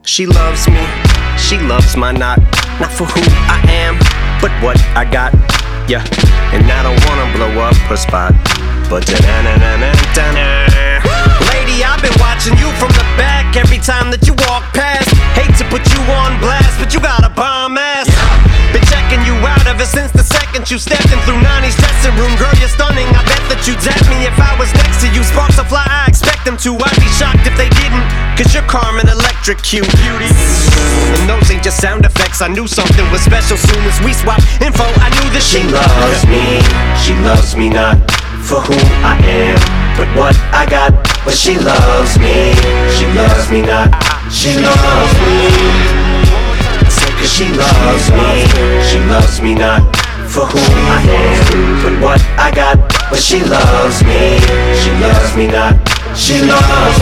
She loves me, she loves my not for who I am, but what I got, yeah. And I don't wanna blow up her spot, but lady, I've been watching you from the back every time that you walk past. Hate to put you on blast, but you got a bomb ass. Been checking you out ever since the second you stepped in through 90's dressing room. Girl, you're stunning, I bet that you'd zap me if I was next to you. Sparks will fly, I expect them to. I'd be shocked if they didn't, cause you're calm and electrocute. And those ain't just sound effects, I knew something was special soon as we swapped info. I knew that she loves me not for who I am, but what I got. But she loves me not, she loves me. Cause she loves me not for who I am, but what I got. But she loves me not, she loves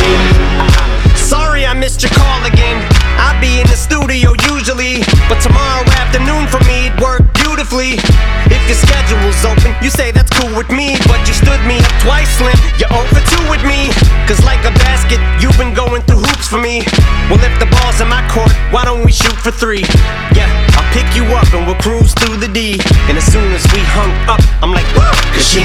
me. Sorry I missed your call again, I'll be in the studio usually, but tomorrow afternoon for me it'd work beautifully. If your schedule's open, you say that's cool with me, but you stood me up twice, Slim, you're over 2 with me. Cause like a basket, you've been going through hoops for me. Well, if the ball's in my court, why don't we shoot for 3? Yeah, I'll pick you up and we'll cruise through the D. And as soon as we hung up, I'm like, woo! Cause she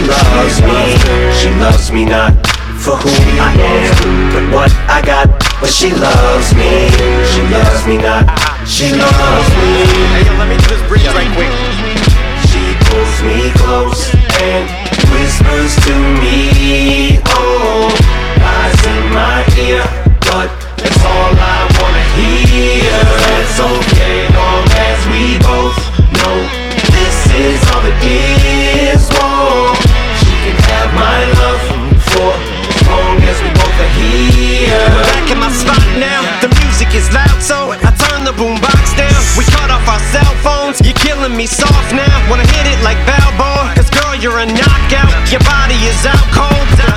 loves me not for who I am, but what I got. But she loves me not, she loves me. Hey yo, let me do this bridge right quick. She pulls me close and whispers to me, oh, lies in my ear, but that's all I wanna hear. It's okay long as we both know this is all it is. Whoa, she can have my love for as long as we both are here. We're back in my spot now, the music is loud, so I turn the boombox down. We cut off our cell phones, you're killing me soft now. Wanna hit it like Balboa, cause girl you're a knockout. Your body is out cold.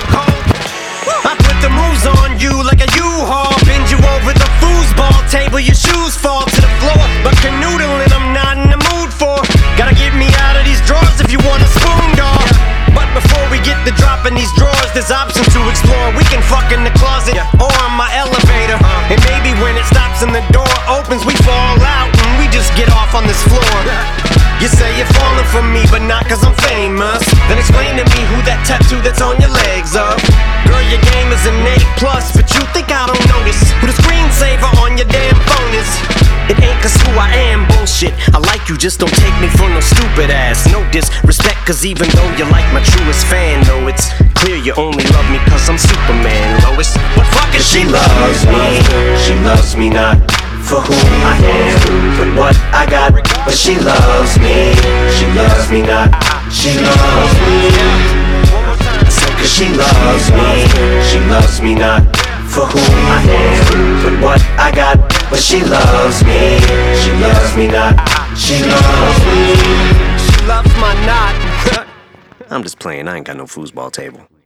I put the moves on you like a U-Haul, bend you over the foosball table, your shoes fall to the floor. But canoodling I'm not in the mood for. Gotta get me out of these drawers if you want a spoon, dog. But before we get to dropping these drawers, there's options to explore. We can fuck in the closet or on my elevator, and maybe when it stops and the door opens, we fall out and we just get off on this floor. You say you're falling for me, but not cause I'm famous. Then explain to me who that tattoo that's on your legs of. Girl, your game is an A+, but you think I don't notice who the screensaver on your damn phone is. It ain't cause who I am, bullshit. I like you, just don't take me for no stupid ass. No disrespect, cause even though you're like my truest fan, no, it's clear you only love me cause I'm Superman, Lois. But fuck it, she loves me not for who I am, but what I got. But she loves me not, she loves me. Cause she loves me not for who I am, but what I got. But she loves me not, she loves me. She loves my knot. I'm just playing, I ain't got no foosball table.